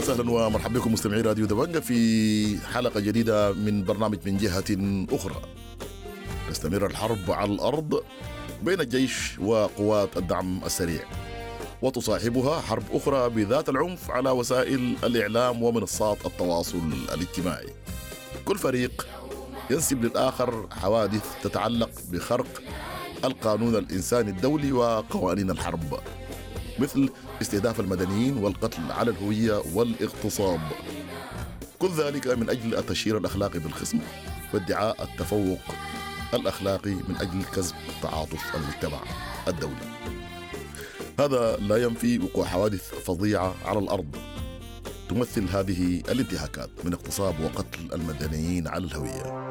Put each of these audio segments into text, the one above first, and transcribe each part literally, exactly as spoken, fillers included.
وسهلا ومرحبا بكم مستمعي راديو دبنجة في حلقة جديدة من برنامج من جهة أخرى. تستمر الحرب على الأرض بين الجيش وقوات الدعم السريع، وتصاحبها حرب أخرى بذات العنف على وسائل الإعلام ومنصات التواصل الاجتماعي. كل فريق ينسب للآخر حوادث تتعلق بخرق القانون الإنساني الدولي وقوانين الحرب، مثل استهداف المدنيين والقتل على الهوية والاغتصاب، كل ذلك من أجل التشهير الأخلاقي بالخصم وادعاء التفوق الأخلاقي من أجل كسب تعاطف المجتمع الدولي. هذا لا ينفي وقوع حوادث فظيعة على الأرض تمثل هذه الانتهاكات من اغتصاب وقتل المدنيين على الهوية.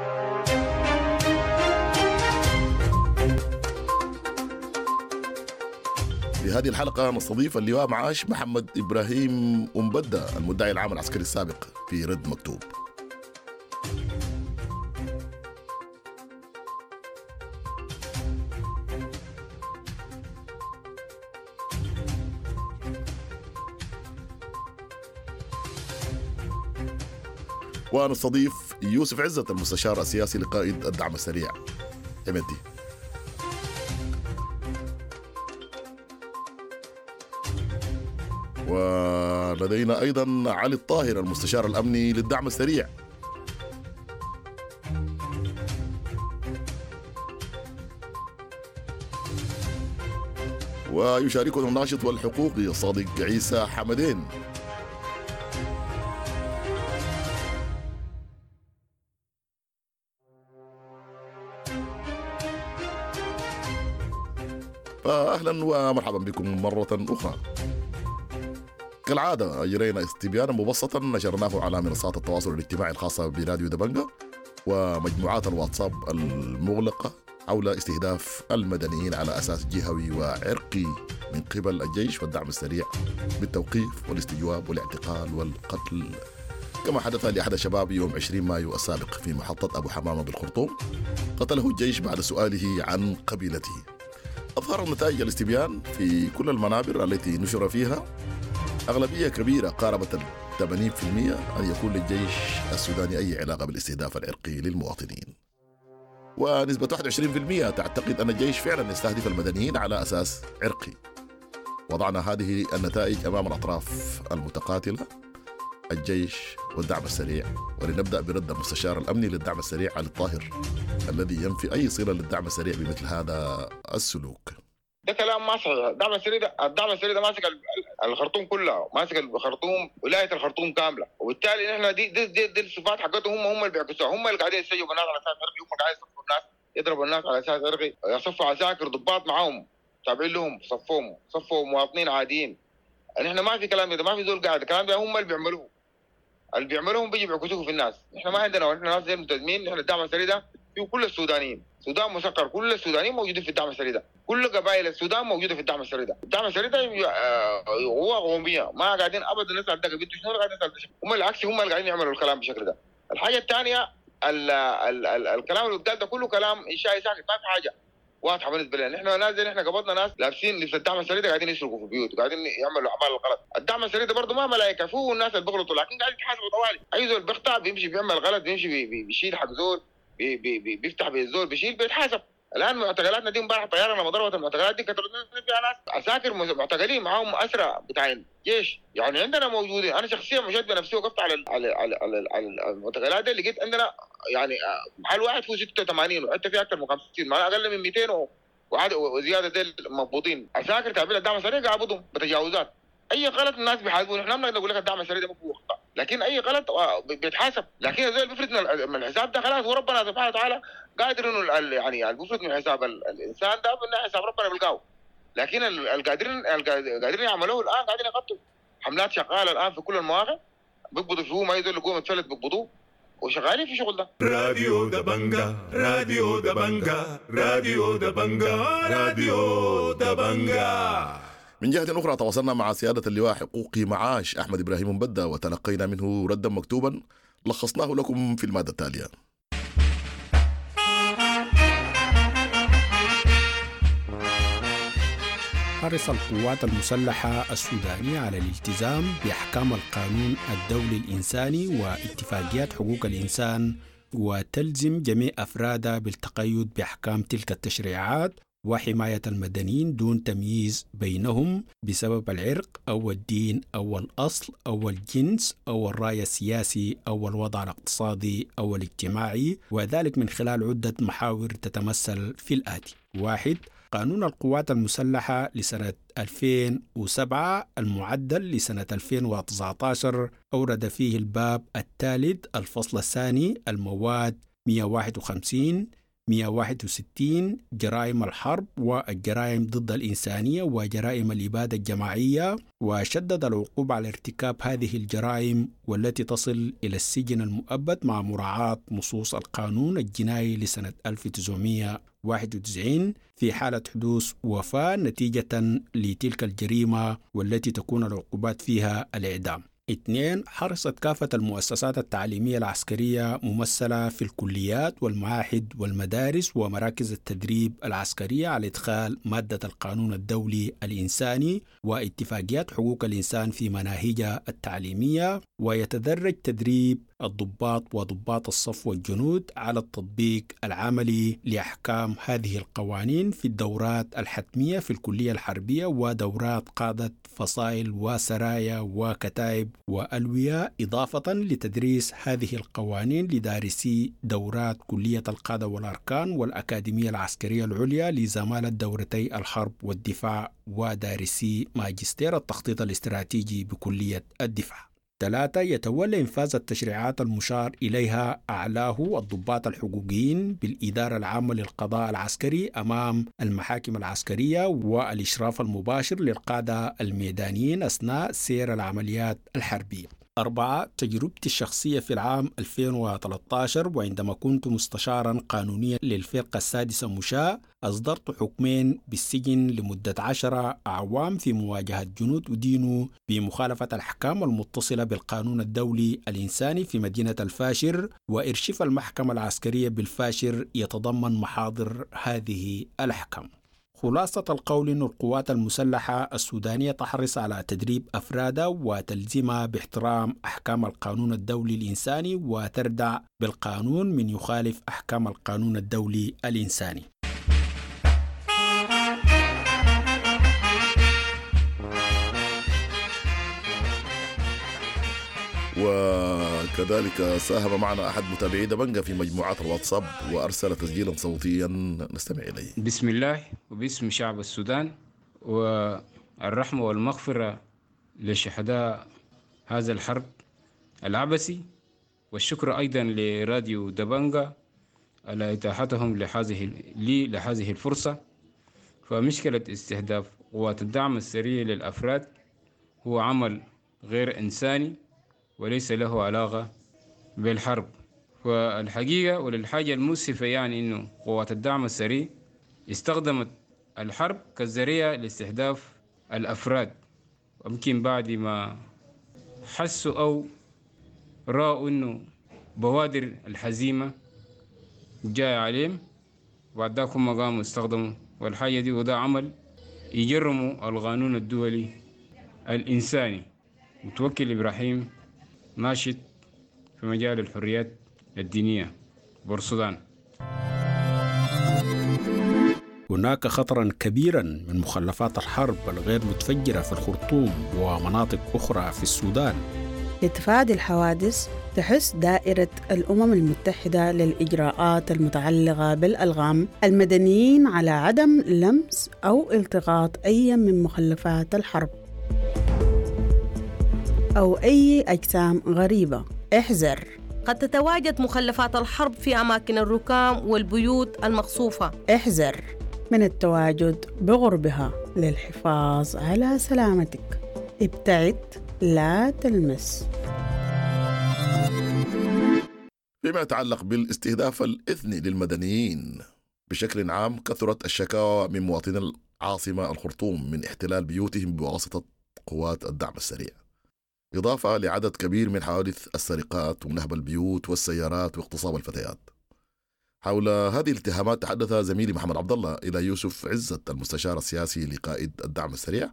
في هذه الحلقة نستضيف اللواء معاش محمد إبراهيم أمبدة، المدعي العام العسكري السابق في رد مكتوب. ونستضيف يوسف عزت، المستشار السياسي لقائد الدعم السريع إمتي. ولدينا أيضا علي الطاهر، المستشار الأمني للدعم السريع. ويشاركنا الناشط والحقوقي الصادق عيسى حمدين. فأهلا ومرحبا بكم مرة أخرى. كالعادة أجرينا استبيانا مبسطا نشرناه على منصات التواصل الاجتماعي الخاصة براديو دبنجة ومجموعات الواتساب المغلقة حول استهداف المدنيين على أساس جهوي وعرقي من قبل الجيش والدعم السريع بالتوقيف والاستجواب والاعتقال والقتل، كما حدث لأحد الشباب يوم عشرين مايو السابق في محطة أبو حمامة بالخرطوم. قتله الجيش بعد سؤاله عن قبيلته. أظهر نتائج الاستبيان في كل المنابر التي نشر فيها أغلبية كبيرة قاربت ثمانين بالمئة أن يكون للجيش السوداني أي علاقة بالاستهداف العرقي للمواطنين، ونسبة واحد وعشرين بالمئة تعتقد أن الجيش فعلا يستهدف المدنيين على أساس عرقي. وضعنا هذه النتائج أمام الأطراف المتقاتلة الجيش والدعم السريع، ولنبدأ برد المستشار الأمني للدعم السريع علي الطاهر الذي ينفي أي صلة للدعم السريع بمثل هذا السلوك. ده كلام ما صحيح. الدعم السريع ده الدعم السريع ده ماسك الخرطوم كلها، ماسك الخرطوم ولايه الخرطوم كامله، وبالتالي نحن دي دي دي, دي الصفات حقتهم، هم هم اللي بيعكسوها، هم اللي قاعدين يستجوبوا الناس على اساس عرقي، هم قاعدين يصفوا الناس، يضربوا الناس على اساس عرقي، يصفوا عساكر ضباط معاهم تابعين لهم، صفوهم صفوا مواطنين عاديين. نحن ما في كلام ده، ما في زول قاعد، الكلام ده هم اللي بيعملوه، اللي بيعملوهم بيجي بيعكسوه في الناس. نحن ما عندنا، ونحن ناس زي الملتزمين. نحن الدعم السريع ده فيه كل السودانيين، السودان مسكر، كل السودانيين موجودين في الدعم السريع ده، كل قبائل السودان موجوده في الدعم السريع ده. الدعم السريع ده هو قوميه، ما قاعدين ابدا نسال ده قبيلته شنو، قاعدين نسال هم العكس، هم اللي قاعدين يعملوا الكلام بالشكل ده. الحاجه الثانيه ال ال ال الكلام اللي قال ده كله كلام انشائي ساكت، ما في حاجه واضحه بالنسبه لنا. نحن ناس زي نحن قبضنا ناس لابسين لبس الدعم السريع ده قاعدين يسرقوا في البيوت وقاعدين يعملوا اعمال الغلط. الدعم السريع ده برضه ما ملائكه، فيه الناس اللي بيغلطوا لكن قاعدين يتحاسبوا طوالي. اي زول بيخطا بيمشي بيعمل غلط، بيمشي بي بي بيشيل حق زول، بي بي بي بيفتح بالزول بيشيل بيتحاسب. الان معتقلاتنا دي امبارح طياره لما ضربت المعتقلات دي كترت فيها ناس عساكر معتقلين معاهم اسرى بتاع الجيش، يعني عندنا موجودين. انا شخصيا مشيت بنفسي وقفت على على على, على, على المعتقلات دي، لقيت عندنا يعني محل واحد فيه ستة وثمانين وحتى فيه اكثر من خمسين، ما اقل من مئتين وزياده ديل مضبوطين عساكر تابعين الدعم السريع قابضهم بتجاوزات. اي غلط الناس بيحاسبون، احنا ما نقول لك الدعم السريع ده مو خطا، لكن اي غلط بيتحاسب. لكن زي بيفرض من الحساب ده خلاص، وربنا سبحانه وتعالى قادر انه يعني بيفرض من حساب الانسان ده من حساب ربنا بيلقاه. لكن القادرين القادرين يعملوه الان قاعدين يغطوا حملات شغاله الان في كل المواقع، بيقبضوا فيه ما يقدروا يقوموا يتفلت بيقبضوه وشغالين في شغل ده. راديو دبنجا راديو دبنجا راديو دبنجا راديو دبنجا. من جهة أخرى تواصلنا مع سيادة اللواء حقوقي معاش أحمد إبراهيم أمبدة وتلقينا منه ردا مكتوبا لخصناه لكم في المادة التالية. تحرص القوات المسلحة السودانية على الالتزام بأحكام القانون الدولي الإنساني واتفاقيات حقوق الإنسان، وتلزم جميع أفرادها بالتقيد بأحكام تلك التشريعات وحماية المدنيين دون تمييز بينهم بسبب العرق أو الدين أو الأصل أو الجنس أو الرأي السياسي أو الوضع الاقتصادي أو الاجتماعي، وذلك من خلال عدة محاور تتمثل في الآتي: واحد، قانون القوات المسلحة لسنة ألفين وسبعة المعدل لسنة ألفين وتسعة عشر أورد فيه الباب الثالث الفصل الثاني المواد مئة وواحد وخمسين مئة وواحد وستين جرائم الحرب والجرائم ضد الإنسانية وجرائم الإبادة الجماعية، وشدد العقوبة على ارتكاب هذه الجرائم والتي تصل إلى السجن المؤبد مع مراعاة نصوص القانون الجنائي لسنة ألف وتسعمئة وواحد وتسعين في حالة حدوث وفاة نتيجة لتلك الجريمة والتي تكون العقوبات فيها الإعدام. اثنين، حرصت كافة المؤسسات التعليمية العسكرية ممثلة في الكليات والمعاهد والمدارس ومراكز التدريب العسكرية على إدخال مادة القانون الدولي الإنساني واتفاقيات حقوق الإنسان في مناهجها التعليمية، ويتدرج تدريب الضباط وضباط الصف والجنود على التطبيق العملي لأحكام هذه القوانين في الدورات الحتمية في الكلية الحربية ودورات قادة فصائل وسرايا وكتائب وألوية، إضافة لتدريس هذه القوانين لدارسي دورات كلية القادة والأركان والأكاديمية العسكرية العليا لزمالة دورتي الحرب والدفاع ودارسي ماجستير التخطيط الاستراتيجي بكلية الدفاع. ثلاثة، يتولى إنفاذ التشريعات المشار إليها أعلاه الضباط الحقوقيين بالإدارة العامة للقضاء العسكري أمام المحاكم العسكرية والإشراف المباشر للقادة الميدانيين أثناء سير العمليات الحربية. أربعة، تجربتي الشخصية في العام ألفين وثلاثة عشر وعندما كنت مستشارا قانونيا للفرقة السادسة مشاة أصدرت حكمين بالسجن لمدة عشرة أعوام في مواجهة جنود أدينوا بمخالفة الأحكام المتصلة بالقانون الدولي الإنساني في مدينة الفاشر، وإرشيف المحكمة العسكرية بالفاشر يتضمن محاضر هذه الأحكام. خلاصة القول أن القوات المسلحة السودانية تحرص على تدريب أفرادها وتلزمها باحترام أحكام القانون الدولي الإنساني وتردع بالقانون من يخالف أحكام القانون الدولي الإنساني. وكذلك ساهم معنا أحد متابعي دبنجة في مجموعات الواتساب وأرسل تسجيلا صوتيا نستمع إليه. بسم الله وباسم شعب السودان، والرحمة والمغفرة لشهداء هذا الحرب العبثي، والشكر أيضا لراديو دبنجة على إتاحتهم لهذه لي لهذه الفرصة. فمشكلة استهداف قوات الدعم السريع للأفراد هو عمل غير إنساني وليس له علاقة بالحرب. والحقيقة وللحاجة المؤسفة يعني إنه قوات الدعم السريع استخدمت الحرب كذريعة لاستهداف الأفراد، ويمكن بعد ما حسوا أو رأوا إنه بوادر الحزيمة جاء عليهم بعد ذاك هم قاموا استخدموا، والحاجة دي وده عمل يجرموا القانون الدولي الإنساني. متوكل إبراهيم، ناشط في مجال الحريات الدينية بورسودان. هناك خطرا كبيرا من مخلفات الحرب الغير متفجرة في الخرطوم ومناطق أخرى في السودان. لتفادي الحوادث تحث دائرة الأمم المتحدة للإجراءات المتعلقة بالألغام المدنيين على عدم لمس أو التقاط أي من مخلفات الحرب أو أي أجسام غريبة. احذر، قد تتواجد مخلفات الحرب في أماكن الركام والبيوت المقصوفة. احذر من التواجد بغربها للحفاظ على سلامتك. ابتعد، لا تلمس. فيما يتعلق بالاستهداف الإثني للمدنيين بشكل عام، كثرت الشكاوى من مواطني العاصمة الخرطوم من احتلال بيوتهم بواسطة قوات الدعم السريع، إضافة لعدد كبير من حوادث السرقات ونهب البيوت والسيارات واغتصاب الفتيات. حول هذه الاتهامات تحدث زميلي محمد عبد الله إلى يوسف عزت المستشار السياسي لقائد الدعم السريع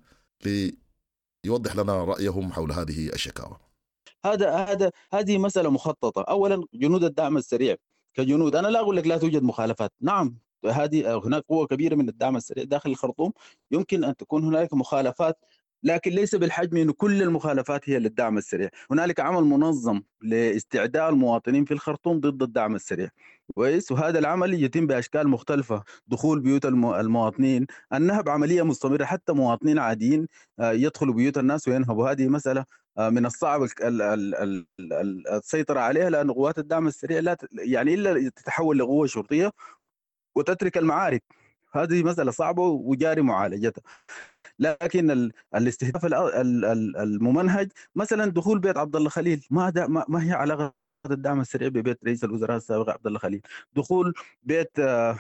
ليوضح لنا رأيهم حول هذه الشكاوى. هذا هذا هذه مسألة مخططة. أولا جنود الدعم السريع كجنود، أنا لا أقول لك لا توجد مخالفات، نعم هذه هناك قوة كبيرة من الدعم السريع داخل الخرطوم، يمكن أن تكون هناك مخالفات لكن ليس بالحجم أن كل المخالفات هي للدعم السريع. هنالك عمل منظم لاستعداء المواطنين في الخرطوم ضد الدعم السريع كويس، وهذا العمل يتم بأشكال مختلفة، دخول بيوت المواطنين، النهب عملية مستمرة، حتى مواطنين عاديين يدخلوا بيوت الناس وينهبوا. هذه مسألة من الصعب السيطرة عليها، لأن قوات الدعم السريع لا يعني إلا تتحول لقوة شرطية وتترك المعارك، هذه مسألة صعبة وجاري معالجتها. لكن الاستهداف الممنهج مثلا دخول بيت عبد الله خليل، ما ما هي علاقة الدعم السريع ببيت رئيس الوزراء السابق عبد الله خليل، دخول بيت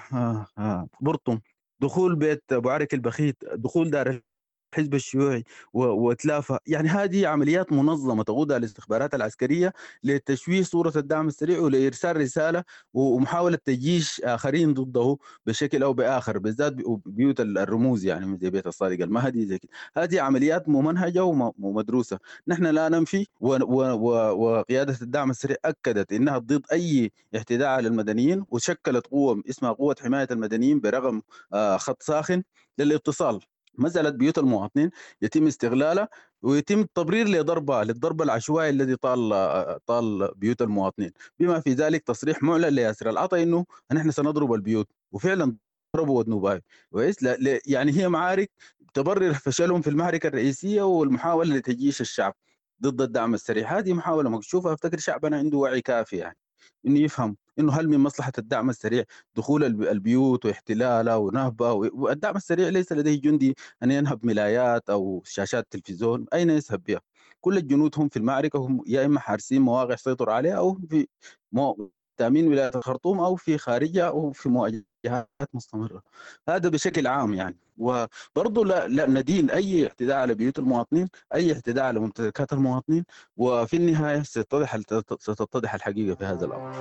برطم، دخول بيت ابو عرك البخيت، دخول دار الحزب الشيوعي واتلافه، يعني هذه عمليات منظمه تقودها الاستخبارات العسكريه لتشويه صوره الدعم السريع ولارسال رساله ومحاوله تجيش اخرين ضده بشكل او باخر، بالذات بيوت الرموز يعني زي بيت الصادق المهدي زي كده. هذه عمليات ممنهجه ومدروسه، نحن لا ننفي، وقياده الدعم السريع اكدت انها ضد اي اعتداء على المدنيين، وشكلت قوه اسمها قوه حمايه المدنيين برقم خط ساخن للاتصال. مسألة بيوت المواطنين يتم استغلالها ويتم التبرير لضربها للضرب العشوائي الذي طال طال بيوت المواطنين، بما في ذلك تصريح معلن لياسر العطا انه نحن سنضرب البيوت، وفعلا ضربوا ودنوباي كويس. يعني هي معارك تبرر فشلهم في المعركة الرئيسية والمحاولة لتجيش الشعب ضد الدعم السريع. هذه محاولة مكشوفة، افتكر شعبنا عنده وعي كافي يعني انه يفهم انه هل من مصلحه الدعم السريع دخول البيوت واحتلالها ونهبها، والدعم السريع ليس لديه جندي ان ينهب ملايات او شاشات تلفزيون، اين يذهب بها؟ كل الجنود هم في المعركه هم يا اما حارسين مواقع سيطروا عليها او في تامين ولايه الخرطوم او في خارجها او في مواجهات مستمره. هذا بشكل عام يعني. وبرضه لا, لا ندين اي اعتداء على بيوت المواطنين، اي اعتداء على ممتلكات المواطنين، وفي النهايه ستتضح ستتضح الحقيقه في هذا الامر.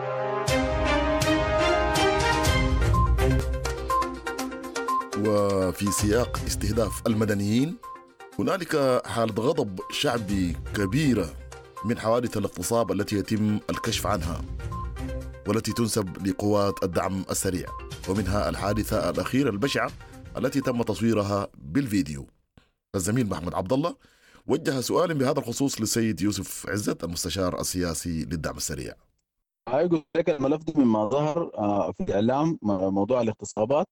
وفي سياق استهداف المدنيين هنالك حالة غضب شعبي كبيرة من حوادث الاغتصاب التي يتم الكشف عنها والتي تنسب لقوات الدعم السريع، ومنها الحادثة الأخيرة البشعة التي تم تصويرها بالفيديو. الزميل محمد عبد الله وجه سؤال بهذا الخصوص للسيد يوسف عزت المستشار السياسي للدعم السريع. أقول لك الملف ده مما ظهر في الإعلام موضوع الاغتصابات،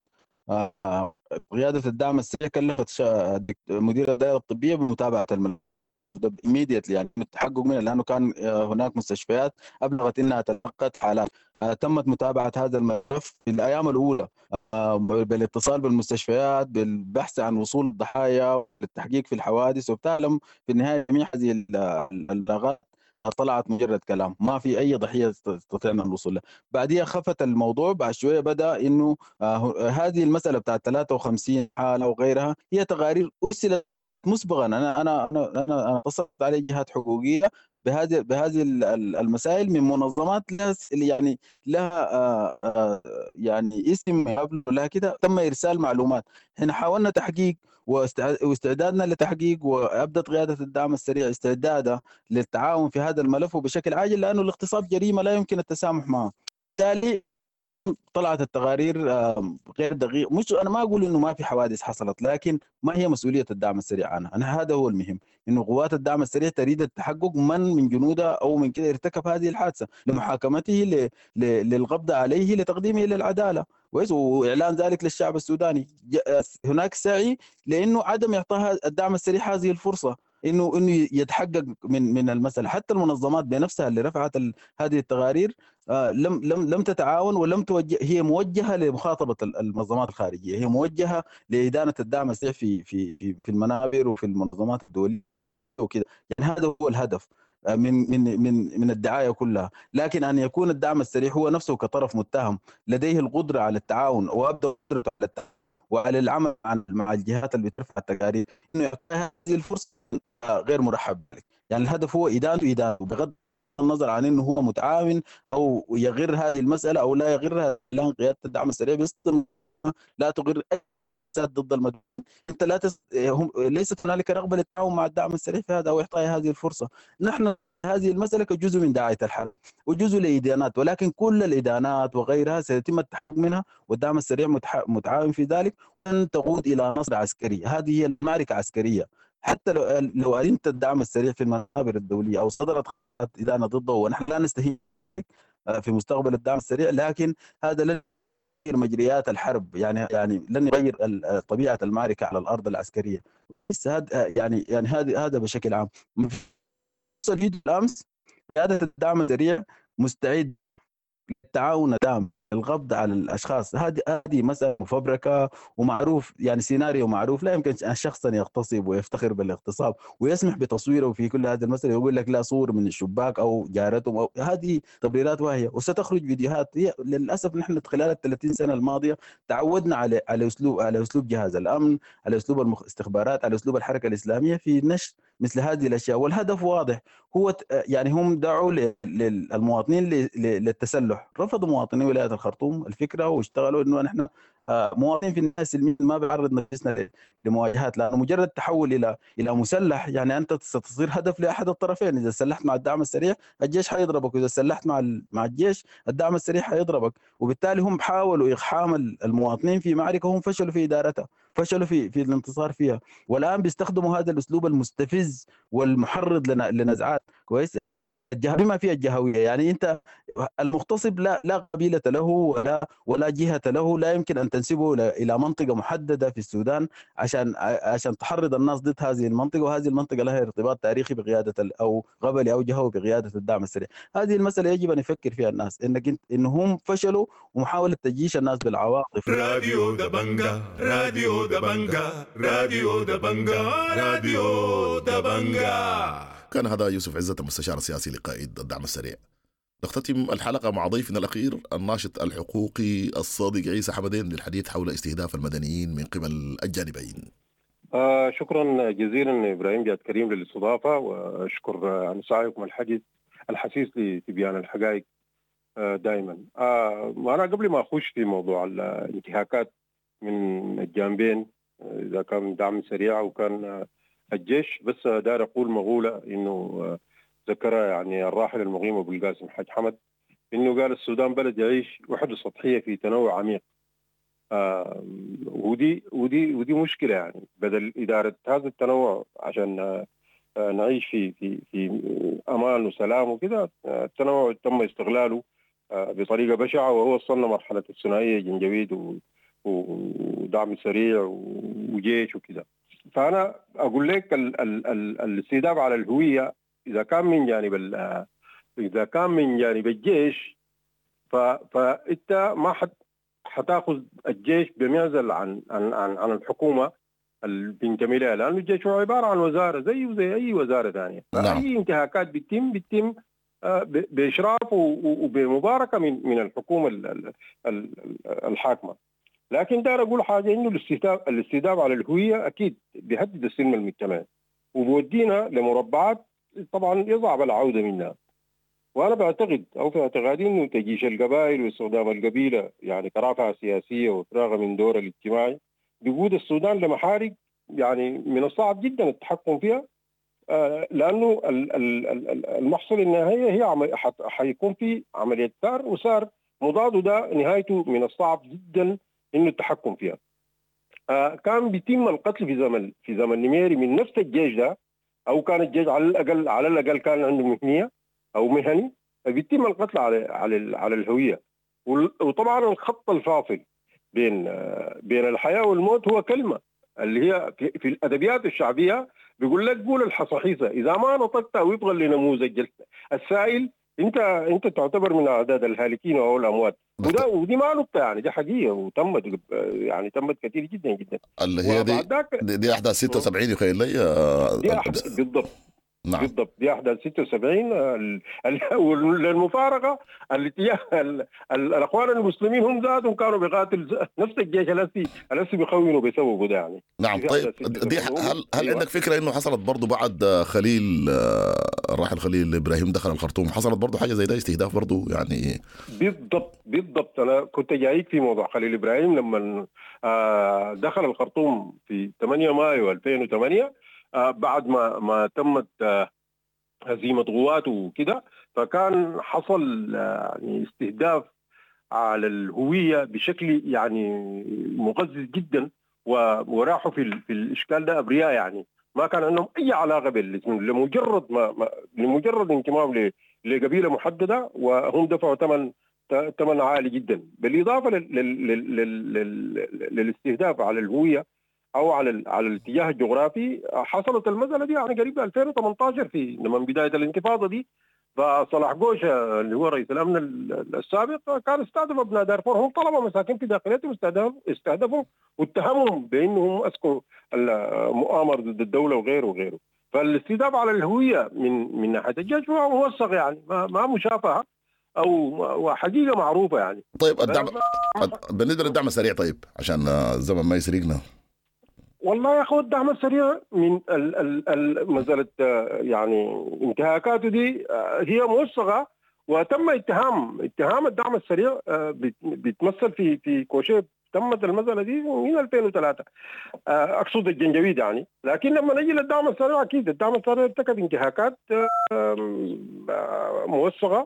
قيادة الدعم السريع كلفت مدير الدائرة الطبية بمتابعة الملف immediately يعني التحقق منه، لأنه كان هناك مستشفيات أبلغت أنها تلقت حالات. تمت متابعة هذا الملف في الأيام الأولى بالاتصال بالمستشفيات، بالبحث عن وصول الضحايا، بالتحقيق في الحوادث، وبتعلم في النهاية جميع هذه البلاغات طلعت مجرد كلام، ما في أي ضحية استطعنا الوصول لها. بعدها خفت الموضوع، بعد شوية بدأ إنه آه هذه المسألة بتاعت ثلاثة وخمسين حالة وغيرها هي تقارير أرسلت مسبقا. أنا أنا أنا أنا اتصلت على جهات حقوقية بهذه بهذه المسائل من منظمات يعني لها آه آه يعني اسم قبل لها كده، تم إرسال معلومات. هنا حاولنا تحقيق واستعدادنا لتحقيق، وأبدت قيادة الدعم السريع استعدادها للتعاون في هذا الملف وبشكل عاجل، لأنه الاغتصاب جريمة لا يمكن التسامح معها. بالتالي طلعت التقارير غير دقيقة. مش أنا ما أقول إنه ما في حوادث حصلت، لكن ما هي مسؤولية الدعم السريع عنها. أنا هذا هو المهم، إنه قوات الدعم السريع تريد التحقق من من جنودها أو من كده ارتكب هذه الحادثة لمحاكمته، للقبض عليه، لتقديمه للعدالة وإعلان ذلك للشعب السوداني. هناك سعي لأنه عدم إعطاء الدعم السريع هذه الفرصة انه انه يتحقق من من المساله. حتى المنظمات بنفسها اللي رفعت هذه التقارير آه لم لم لم تتعاون ولم توجه، هي موجهه لمخاطبه المنظمات الخارجيه، هي موجهه لادانه الدعم السريع في في في في المنابر وفي المنظمات الدوليه وكذا. يعني هذا هو الهدف من من من من الدعايه كلها. لكن ان يكون الدعم السريع هو نفسه كطرف متهم لديه القدره على التعاون وابدا قدرته على التعاون وعلى العمل مع الجهات اللي بترفع التقارير، انه هذه الفرصه غير مرحب بك. يعني الهدف هو إدانة إدانة بغض النظر عن انه هو متعاون او يغر هذه المساله او لا يغرها. الان قياده الدعم السريع باستمرار لا تغر اي سياسات ضد المدنيين. انت لا تس... هم... ليست هنالك رغبه للتعاون مع الدعم السريع في هذا او اعطاء هذه الفرصه. نحن هذه المساله كجزء من داعيه الحرب وجزء لادانات، ولكن كل الادانات وغيرها سيتم التحقق منها، والدعم السريع متح... متعاون في ذلك، وان تقود الى نصر عسكري. هذه هي المعركه عسكريه. حتى لو لو أدنت الدعم السريع في المنابر الدوليه او صدرت ادانه ضده، ونحن لا نستهين في مستقبل الدعم السريع، لكن هذا لن يغير مجريات الحرب، يعني يعني لن يغير طبيعه المعركه على الارض العسكريه. بس هذا يعني يعني هذا هذا بشكل عام. الفيديو الامس قياده الدعم السريع مستعد للتعاون دام القبض على الاشخاص. هذه هذه مساله مفبركه ومعروف، يعني سيناريو معروف. لا يمكن الشخص ان يغتصب ويفتخر بالاغتصاب ويسمح بتصويره في كل هذه المساله، يقول لك لا صور من الشباك او جارتهم أو هذه تبريرات واهيه، وستخرج فيديوهات. للاسف نحن خلال ال ثلاثين سنه الماضيه تعودنا على على اسلوب على اسلوب جهاز الامن، على اسلوب الاستخبارات، على اسلوب الحركه الاسلاميه في نشر مثل هذه الاشياء. والهدف واضح، هو يعني هم دعوا للمواطنين للتسلح. رفضوا مواطني ولايه الخرطوم الفكره واشتغلوا انه نحن مواطنين في الناس السلميين ما بيعرض نفسنا لمواجهات، لانه مجرد تحول الى الى مسلح يعني انت ستصير هدف لاحد الطرفين. اذا سلحت مع الدعم السريع الجيش حيضربك، واذا سلحت مع مع الجيش الدعم السريع حيضربك. وبالتالي هم حاولوا اقحام المواطنين في معركه هم فشلوا في ادارتها، فشلوا في في الانتصار فيها، والان بيستخدموا هذا الاسلوب المستفز والمحرض لنزعات. كويس، بما فيها الجهويه، يعني انت المغتصب لا لا قبيله له ولا ولا جهه له، لا يمكن ان تنسبه الى منطقه محدده في السودان عشان عشان تحرض الناس ضد هذه المنطقه، وهذه المنطقه لها ارتباط تاريخي بقياده او قبلي او جهوي بقياده الدعم السريع. هذه المساله يجب ان يفكر فيها الناس، انك انهم فشلوا ومحاوله تجيش الناس بالعواطف. راديو دبنجا راديو دبنجا راديو دبنجا راديو دبنجا. كان هذا يوسف عزت المستشار السياسي لقائد الدعم السريع. نختتم الحلقة مع ضيفنا الأخير الناشط الحقوقي الصادق عيسى حمدين للحديث حول استهداف المدنيين من قبل الجانبين. آه شكرا جزيلا إبراهيم جاد كريم للاستضافة، وأشكر عن سعيكم الحديث الحسيس لتبيان الحقائق آه دائما. آه أنا قبل ما أخش في موضوع الانتهاكات من الجانبين آه إذا كان دعم سريع وكان آه الجيش، بس دار أقول مغولة إنه ذكر يعني الراحل المقيم أبو القاسم حاج حمد إنه قال السودان بلد يعيش وحدة سطحية في تنوع عميق. آه ودي ودي ودي مشكلة، يعني بدل إدارة هذا التنوع عشان آه نعيش في في في أمان وسلام وكذا، آه التنوع تم استغلاله آه بطريقة بشعة، وهو وصلنا مرحلة الثنائية جنجويد ودعم سريع وجيش وكذا. فأنا أقول لك ال ال ال الاستهداف على الهوية إذا كان من جانب إذا كان من جانب الجيش فأنت ما حت حتاخذ الجيش بمعزل عن عن عن, عن الحكومة اللي بينتمي لها، لأنه الجيش هو عبارة عن وزارة زيه زي أي وزارة ثانية. فأي انتهاكات بتتم بتتم بإشراف وبمباركة من من الحكومة الحاكمة. لكن دار أقول حاجة، إنه الاستهداف الاستهداف على الهوية أكيد بيهدد السلم المجتمعي وبودينا لمربعات طبعا يصعب العودة منها. وأنا بعتقد أو في اعتقادي إنه تجيش القبائل واستخدام القبيلة يعني كرافعة سياسية وفراغ من دور الاجتماعي بيقود السودان لمحارق يعني من الصعب جدا التحكم فيها، آه لأنه المحصل النهائي هي حيكون في عملية ثار، وصار مضاد ده نهايته من الصعب جدا إنه التحكم فيها. آه كان بيتم القتل في زمن في زمن نميري من نفس الجيش ده، أو كان الجيش على الأقل على الأقل كان عنده مهنية أو مهني، بيتم القتل على على على الهوية. وطبعا الخط الفاصل بين آه بين الحياة والموت هو كلمة اللي هي في, في الأدبيات الشعبية بيقول لك قول الحصحيصة، إذا ما نطقت وفقا لنموذج السائل انت انت تعتبر من اعداد الهالكين او الاموات. وده ودي ما نقطه يعني، دي حقيقه وتمت يعني تمت كثير جدا جدا اللي هي دي, دي, دي احداث ستة وسبعين يخيل لي دي بالضبط. نعم. بالضبط دي أحداث ستة وسبعين. للمفارقة الاتجاه الأخوان المسلمين هم ذاتهم كانوا بيقاتل نفس الجيش الأسي الأسي بيخونوا بسببه ده يعني. نعم. طيب دي هل هل أيوة. عندك فكرة إنه حصلت برضو بعد خليل الراحل خليل إبراهيم دخل الخرطوم حصلت برضو حاجة زي ده استهداف برضو يعني؟ بالضبط بالضبط. أنا كنت جايك في موضوع خليل إبراهيم لما دخل الخرطوم في ثمانية مايو ألفين وثمانية بعد ما ما تمت هزيمة غواته وكده، فكان حصل يعني استهداف على الهوية بشكل يعني مقزز جدا، وراحوا في في الإشكال ده أبرياء يعني ما كان عندهم أي علاقة بالاسم، لمجرد ما لمجرد انتمائهم لقبيلة محددة وهم دفعوا ثمن ثمن عالي جدا، بالإضافة للاستهداف على الهوية أو على على الاتجاه الجغرافي. حصلت المسألة دي يعني قريب ألفين وثمانية عشر في من بداية الانتفاضة دي، فصلاح قوشة اللي هو رئيس الأمن السابق كان استهدف أبناء دارفور، هم طلبة مساكين في داخليتهم استهدفوا واتهمهم بأنهم أسكوا مؤامرة ضد الدولة وغيره وغيره. فالاستهداف على الهوية من من ناحية الجيش هو موثق يعني ما ما مشافهة أو حقيقة معروفة يعني. طيب الدعم بالنسبة للدعم السريع، طيب عشان الزمن ما يسرقنا. والله يا أخو الدعم السريع من مسألة يعني انتهاكاته دي هي موثقة وتم اتهام اتهام الدعم السريع بيتمثل في في كوشيب. تمت المسألة دي من ألفين وثلاثة أقصد الجنجويد يعني. لكن لما نجي للدعم السريع أكيد الدعم السريع ارتكب انتهاكات موثقة،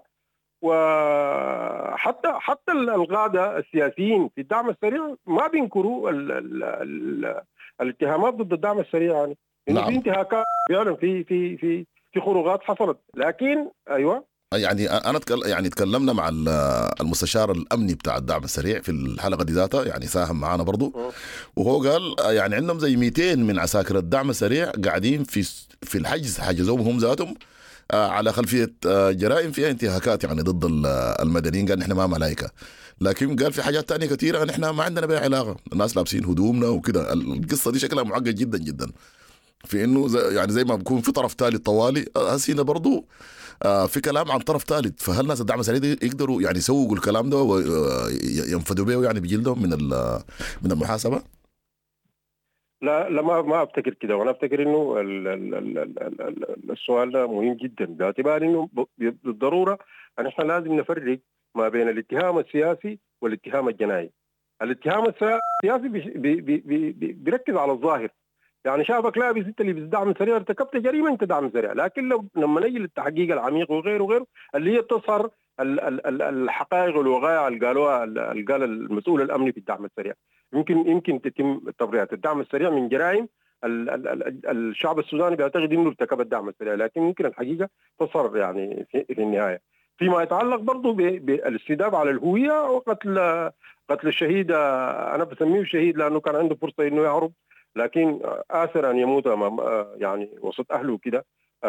وحتى حتى القادة السياسيين في الدعم السريع ما بينكروا ال ال ال الاتهامات ضد الدعم السريع يعني. نعم. في انتهاكات فعلا في في في في خروجات حصلت. لكن ايوه يعني انا تكلم يعني تكلمنا مع المستشار الامني بتاع الدعم السريع في الحلقه دي ذاتها يعني ساهم معنا برضو، وهو قال يعني عندهم زي مئتين من عساكر الدعم السريع قاعدين في في الحجز، حجزوهم هم ذاتهم على خلفيه جرائم فيها انتهاكات يعني ضد المدنيين. قال نحن ما ملائكه، لكن قال في حاجات تانية كثيره نحن ما عندنا بها علاقه، الناس لابسين هدومنا وكده. القصه دي شكلها معقد جدا جدا في انه زي يعني زي ما بيكون في طرف ثالث طوالي، هسينا برضو في كلام عن طرف ثالث. فهل ناس الدعم السريع يقدروا يعني يسوقوا الكلام ده وينفذوا به يعني بجلدهم من من المحاسبه؟ لا لا ما ما افتكر كده، وانا افتكر انه السؤال ده مهم جدا باعتبار انه بالضروره ان احنا لازم نفرق ما بين الاتهام السياسي والاتهام الجنائي. الاتهام السياسي بي بي بي بيركز على الظاهر، يعني شافك لابس انت اللي دعم سريع ارتكبت جريمه انت دعم سريع. لكن لو لما نجي للتحقيق العميق وغيره وغيره اللي هي تظهر الحقائق والوقائع اللي قالوها اللي قال المسؤول الامني في الدعم السريع، يمكن يمكن تتم تبرئه الدعم السريع من جرائم الشعب السوداني بيعتقد انه ارتكب الدعم السريع، لكن ممكن الحقيقه تظهر يعني في, في النهايه. فيما يتعلق برضه بالاستهداف على الهويه وقتل قتل الشهيد، انا بسميه شهيد لانه كان عنده فرصه انه يهرب لكن آثر أن يموت يعني وسط أهله كده.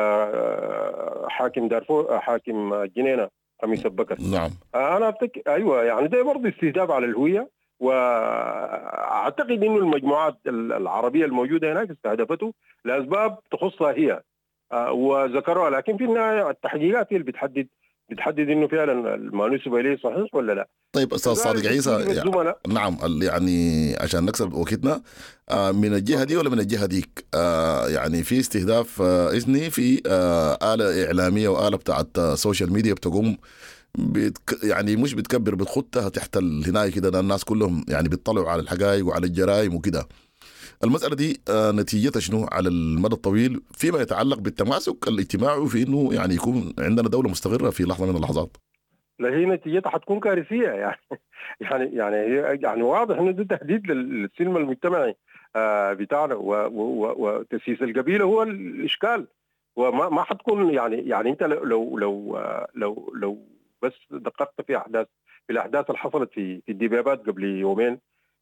حاكم دارفور حاكم جنينة خميس البكر. نعم. أنا أفتكر أيوة يعني ده برضه استهداف على الهوية، وأعتقد إنه المجموعات العربية الموجودة هناك استهدفته لأسباب تخصها هي وذكروها، لكن في النهاية التحقيقات هي اللي بتحدد بتحدد انه فعلا ما نسب اليه صحيح ولا لا. طيب استاذ صادق عيسى يعني نعم يعني عشان نكسب وقتنا من الجهه دي ولا من الجهه ديك يعني في استهداف اذني في آلة اعلاميه وآلة بتاعت سوشيال ميديا بتقوم بتك يعني مش بتكبر بتخطها تحت الهنايه كده، الناس كلهم يعني بيطلعوا على الحقائق وعلى الجرائم وكده. المسألة دي نتيجتها شنو على المدى الطويل فيما يتعلق بالتماسك الاجتماعي في انه يعني يكون عندنا دولة مستقرة في لحظة من اللحظات؟ لا هي نتيجتها حتكون كارثية يعني يعني يعني يعني واضح انه ده تهديد للسلم المجتمعي بتاعنا، وتسييس القبيلة هو الاشكال، وما ما حتكون يعني يعني انت لو لو لو لو بس دققت في احداث في الاحداث اللي حصلت في في الدبابات قبل يومين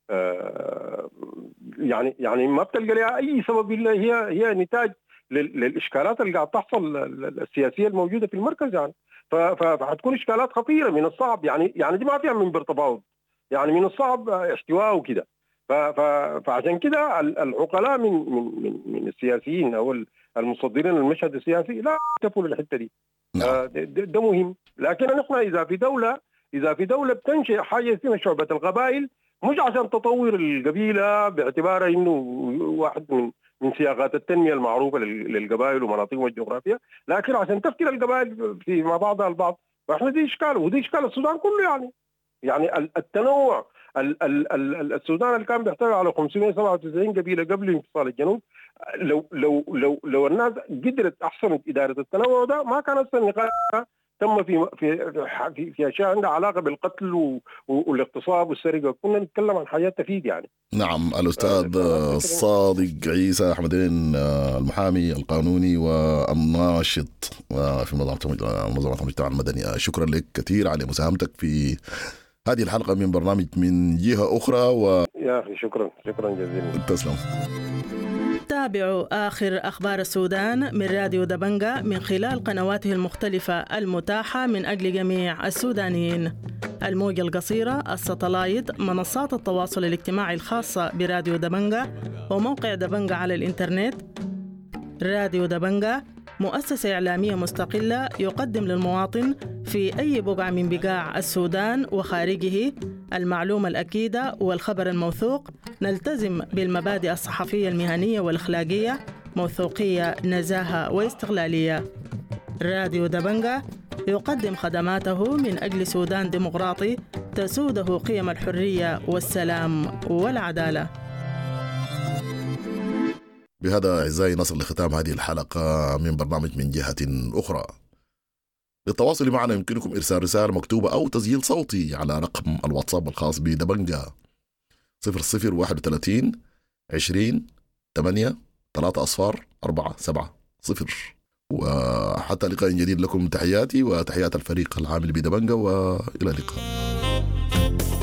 يعني يعني ما بتلقى لها اي سبب الا هي هي نتاج للاشكالات اللي قاعد تحصل السياسيه الموجوده في المركز يعني. فحتكون اشكالات خطيره من الصعب يعني يعني دي ما فيها من برتباط يعني من الصعب احتواء وكده. فعشان كده العقلاء من من من من السياسيين او المصدرين المشهد السياسي لا يكتفوا للحته دي. آه ده, ده مهم. لكن نحن اذا في دوله اذا في دوله بتنشئ حاجه اسمها شعبه القبائل، مش عشان تطور القبيله باعتبارها انه واحد من من سياقات التنميه المعروفه للقبائل ومناطقهم الجغرافيه، لكن عشان تفكير القبائل في مع بعضها البعض. فاحنا دي اشكال، ودي اشكال السودان كله يعني. يعني التنوع ال ال ال السودان اللي كان بيحتوي على خمسمائة وسبعة وتسعين قبيله قبل انفصال الجنوب، لو لو لو لو الناس قدرت احسنت اداره التنوع ده ما كان اصلا النقاش تم في في في, في اشياء عندها علاقه بالقتل والاغتصاب والسرقه، كنا نتكلم عن حاجات تفيد يعني. نعم. الاستاذ صادق عيسى حمدين، المحامي القانوني والناشط في منظمه المجتمع المدني، شكرا لك كثير على مساهمتك في هذه الحلقه من برنامج من جهه اخرى. و يا اخي شكرا شكرا جزيلا. تسلم. تابعوا آخر أخبار السودان من راديو دبنجة من خلال قنواته المختلفة المتاحة من أجل جميع السودانيين: الموجة القصيرة، الساتلايت، منصات التواصل الاجتماعي الخاصة براديو دبنجة، وموقع دبنجة على الإنترنت. راديو دبنجة مؤسسة إعلامية مستقلة يقدم للمواطن في أي بقعة من بقاع السودان وخارجه المعلومة الأكيدة والخبر الموثوق. نلتزم بالمبادئ الصحفية المهنية والأخلاقية: موثوقية، نزاهة واستقلالية. راديو دبنجة يقدم خدماته من أجل سودان ديمقراطي تسوده قيم الحرية والسلام والعدالة. بهذا أعزائي نصل لختام هذه الحلقة من برنامج من جهة أخرى. للتواصل معنا يمكنكم إرسال رسالة مكتوبة أو تسجيل صوتي على رقم الواتساب الخاص بدبنجة صفر صفر واحد وثلاثين عشرين ثمانية ثلاثة أصفار أربعة سبعة صفر. وحتى لقاء جديد لكم، تحياتي وتحيات الفريق العامل بدبنجة، وإلى اللقاء.